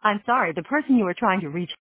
I'm sorry, the person you are trying to reach